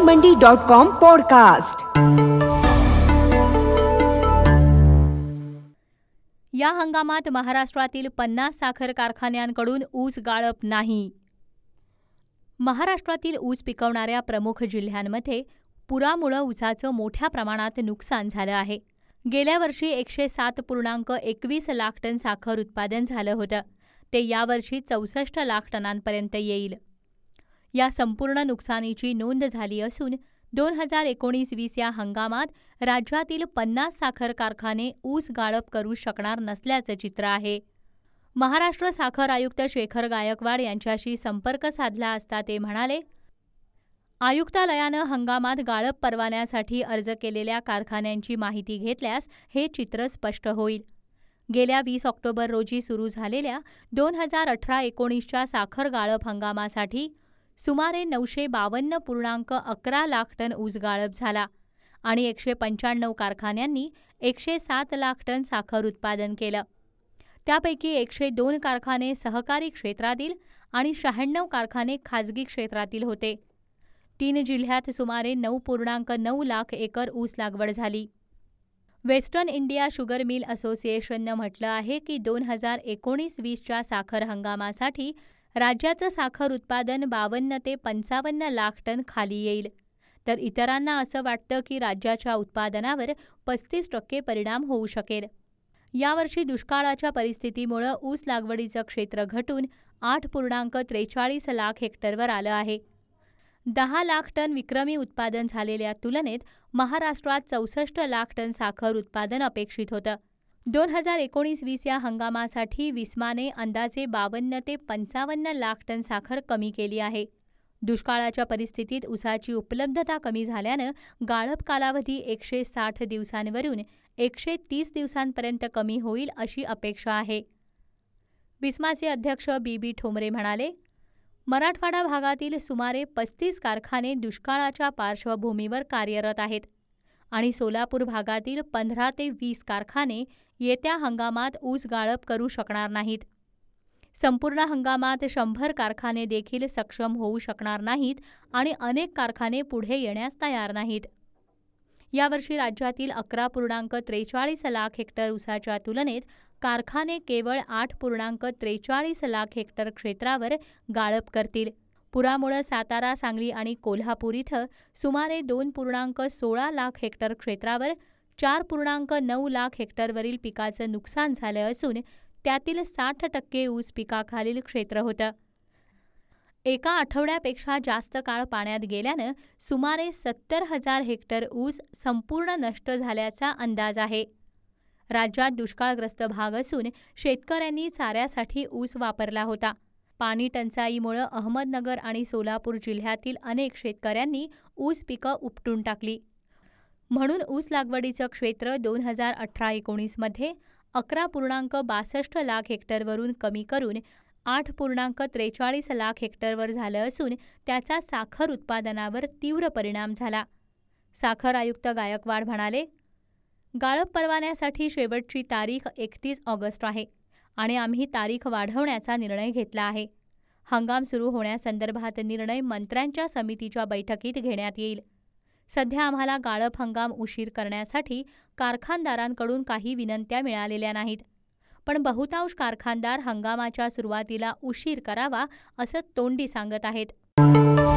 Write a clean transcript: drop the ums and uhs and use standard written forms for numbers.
mandiMandi.com podcast. या हंगामात महाराष्ट्रातील 50 साखर कारखान्यांकडून ऊस गाळप नाही। महाराष्ट्रातील ऊस पिकवणाऱ्या प्रमुख जिल्ह्यांमध्ये पुरामुळे ऊसाचं मोठ्या प्रमाणात नुकसान झालं आहे। गेल्या वर्षी 107.21 लाख टन साखर उत्पादन झालं होतं, ते यावर्षी 64 लाख टनांपर्यंत येईल। या संपूर्ण नुकसानीची नोंद झाली असून 2019-20 या हंगामात राज्यातील 50 साखर कारखाने ऊस गाळप करू शकणार नसल्याचं चित्र आहे। महाराष्ट्र साखर आयुक्त शेखर गायकवाड यांच्याशी संपर्क साधला असता ते म्हणाले, आयुक्तालयानं हंगामात गाळप परवान्यासाठी अर्ज केलेल्या कारखान्यांची माहिती घेतल्यास हे चित्र स्पष्ट होईल। गेल्या 20 ऑक्टोबर रोजी सुरू झालेल्या 2018-19च्या साखर गाळप हंगामासाठी सुमारे 952.11 लाख टन ऊस गाळप झाला आणि 195 कारखान्यांनी 107 लाख टन साखर उत्पादन केलं। त्यापैकी 102 कारखाने सहकारी क्षेत्रातील आणि 96 कारखाने खाजगी क्षेत्रातील होते। 3 जिल्ह्यात सुमारे 9.9 लाख एकर ऊस लागवड झाली। वेस्टर्न इंडिया शुगर मिल असोसिएशननं म्हटलं आहे की 2019-20च्या साखर हंगामासाठी राज्याचं साखर उत्पादन 52 ते 55 लाख टन खाली येईल, तर इतरांना असं वाटतं की राज्याच्या उत्पादनावर 35% परिणाम होऊ शकेल। यावर्षी दुष्काळाच्या परिस्थितीमुळे ऊस लागवडीचं क्षेत्र घटून 8.43 लाख हेक्टरवर आलं आहे। 10 लाख टन विक्रमी उत्पादन झालेल्या तुलनेत महाराष्ट्रात 64 लाख टन साखर उत्पादन अपेक्षित होतं। 2019-20 या हंगामासाठी विस्माने अंदाजे 52 ते 55 लाख टन साखर कमी केली आहे। दुष्काळाच्या परिस्थितीत ऊसाची उपलब्धता कमी झाल्यानं गाळप कालावधी 160 दिवसांवरून 130 दिवसांपर्यंत कमी होईल अशी अपेक्षा आहे। विस्माचे अध्यक्ष बी ठोंबरे म्हणाले, मराठवाडा भागातील सुमारे 35 कारखाने दुष्काळाच्या पार्श्वभूमीवर कार्यरत आहेत आणि सोलापूर भागातील 15 ते 20 कारखाने येत्या हंगामात ऊस गाळप करू शकणार नाहीत। संपूर्ण हंगामात 100 कारखाने देखील सक्षम होऊ शकणार नाहीत आणि अनेक कारखाने पुढे येण्यास तयार नाहीत। यावर्षी राज्यातील 11.43 लाख हेक्टर ऊसाच्या तुलनेत कारखाने केवळ 8.43 लाख हेक्टर क्षेत्रावर गाळप करतील। पुरामुळे सातारा, सांगली आणि कोल्हापूर इथं सुमारे 2.16 लाख हेक्टर क्षेत्रावर 4.9 लाख हेक्टरवरील पिकाचं नुकसान झालं असून त्यातील 60% ऊस पिकाखालील क्षेत्र होतं। एका आठवड्यापेक्षा जास्त काळ पाण्यात गेल्यानं सुमारे 70,000 हेक्टर ऊस संपूर्ण नष्ट झाल्याचा अंदाज आहे। राज्यात दुष्काळग्रस्त भाग असून शेतकऱ्यांनी चाऱ्यासाठी ऊस वापरला होता। पाणी टंचाईमुळे अहमदनगर आणि सोलापूर जिल्ह्यातील अनेक शेतकऱ्यांनी ऊस पिकं उपटून टाकली। म्हणून ऊस लागवडीचं क्षेत्र 2018-19 मध्ये 11.62 लाख हेक्टरवरून कमी करून 8.43 लाख हेक्टरवर झालं असून त्याचा साखर उत्पादनावर तीव्र परिणाम झाला। साखर आयुक्त गायकवाड म्हणाले, गाळप परवान्यासाठी शेवटची तारीख 31 ऑगस्ट आहे आणि आम्ही तारीख वाढवण्याचा निर्णय घेतला आहे। हंगाम सुरू होण्यासंदर्भात निर्णय मंत्र्यांच्या समितीच्या बैठकीत घेण्यात येईल। सध्या आम्हाला गाळप हंगाम उशीर करण्यासाठी कारखानदारांकडून काही विनंत्या मिळालेल्या नाहीत, पण बहुतांश कारखानदार हंगामाच्या सुरुवातीला उशीर करावा असं तोंडी सांगत आहेत।